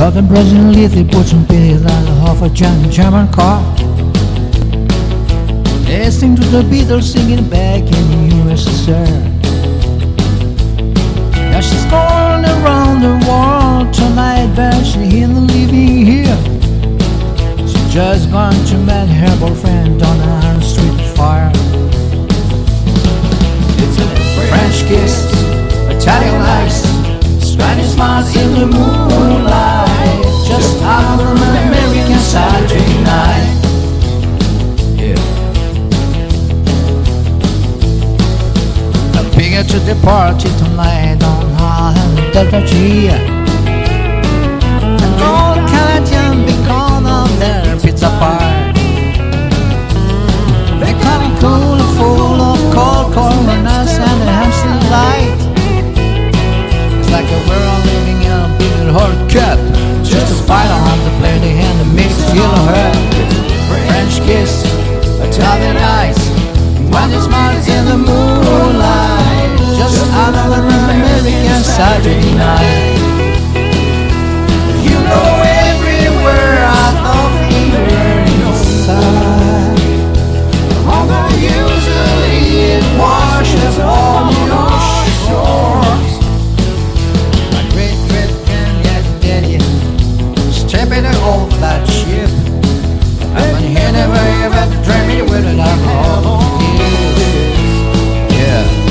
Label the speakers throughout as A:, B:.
A: Talking Brazilian Little butch and Billy like a half a German car. Listening to the Beatles singing back in the USSR. Now she's going around the world tonight, but she ain't living here. She just gone to meet her boyfriend on a street fire. It's a French kiss, Italian ice, Spanish smiles in the moonlight, just out on an American Saturday night. Yeah. I'm bigger to the party tonight on Holland Delta G. An old Canadian beacon of their pizza pie. They come cool, full of cold coronas and a Hampstead light. Like a world living in a big hard cup, just a fight on the plane, they hand a mix of yellow hair. French kiss, Italian ice, when it smiles in the moonlight, just another American Saturday night. You know everywhere I thought we were inside, although usually it washes on your shores. Stepping off that ship, and he never ever dreamed me with an alcohol. Yeah.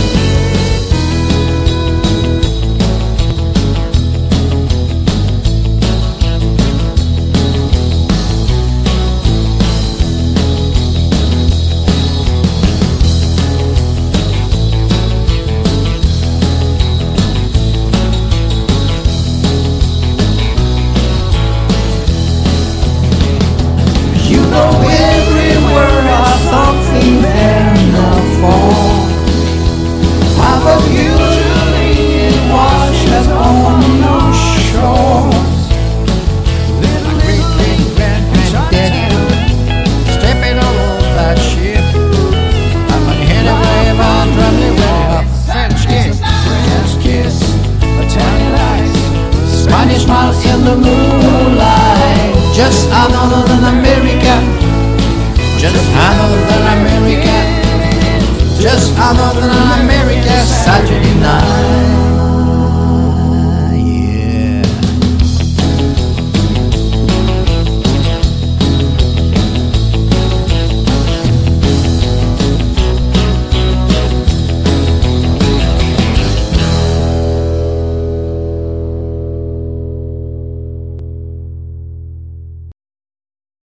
A: Everywhere I thought things there now fall, how about usually it washes on your shores. Little great granddaddy stepping on that ship, I'm gonna hit a wave on drumming with a French kiss, Italian ice, Spanish smiles in the moonlight, just another than America. Just another America, just another America Saturday night.